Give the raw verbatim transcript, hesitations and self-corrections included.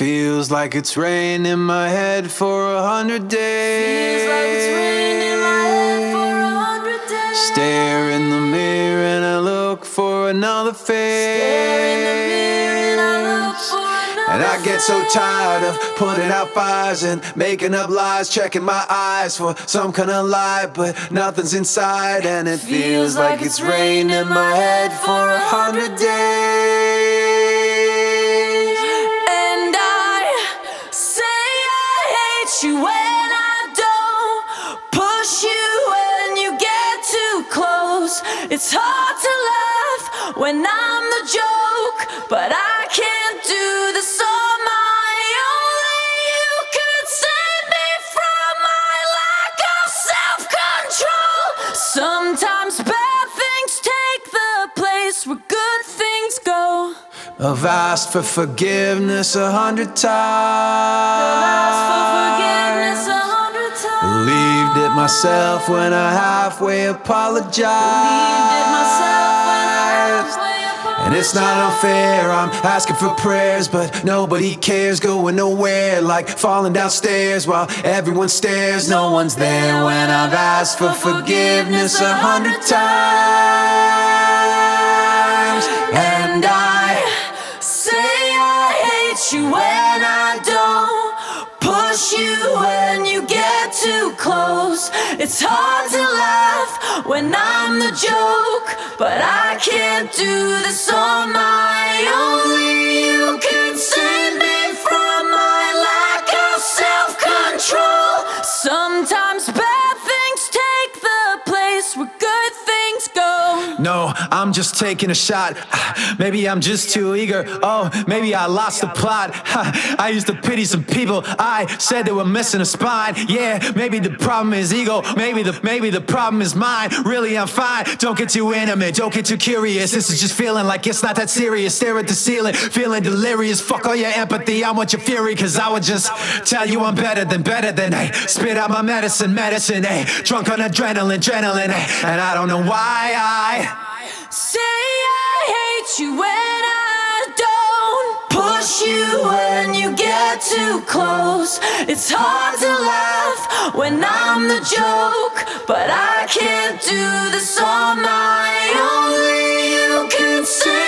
Feels like it's rained in my head for a hundred days. Feels like it's rained in my head for a hundred days. Stare in the mirror and I look for another face. Stare in the mirror and I look for another And I get so face. tired of putting out fires and making up lies, checking my eyes for some kind of lie, but nothing's inside, and it feels like it's rained in my head for a hundred days. And I say I hate you when I don't push you when you get too close. It's hard to laugh when I'm the joke, but I can't do this on my own. You could save me from my lack of self-control. Sometimes bad things take the place where good things go. I've asked for forgiveness a hundred I've asked for times. forgiveness a hundred times. Believed it myself when I halfway apologized. Believed it myself when I halfway And it's not unfair, I'm asking for prayers, but nobody cares, going nowhere, like falling downstairs while everyone stares. No one's there when I've asked for forgiveness a hundred times. And I say I hate you when I don't push you when you get too close. It's hard to laugh when I'm the joke, but I can't do this on my own. Only you can save me from my lack of self-control. Sometimes bad things take the place where good things go. No, I'm just taking a shot. Maybe I'm just too eager. Oh, maybe I lost the plot. I used to pity some people. I said they were missing a spine. Yeah, maybe the problem is ego. Maybe the maybe the problem is mine. Really, I'm fine. Don't get too intimate. Don't get too curious. This is just feeling like it's not that serious. Stare at the ceiling, feeling delirious. Fuck all your empathy. I want your fury, cause I would just tell you I'm better than better than. Hey, spit out my medicine, medicine. Hey, drunk on adrenaline, adrenaline. Hey, and I don't know why I say I hate you when I don't push you when you get too close. It's hard to laugh when I'm the joke, but I can't do this on my own. Only you can say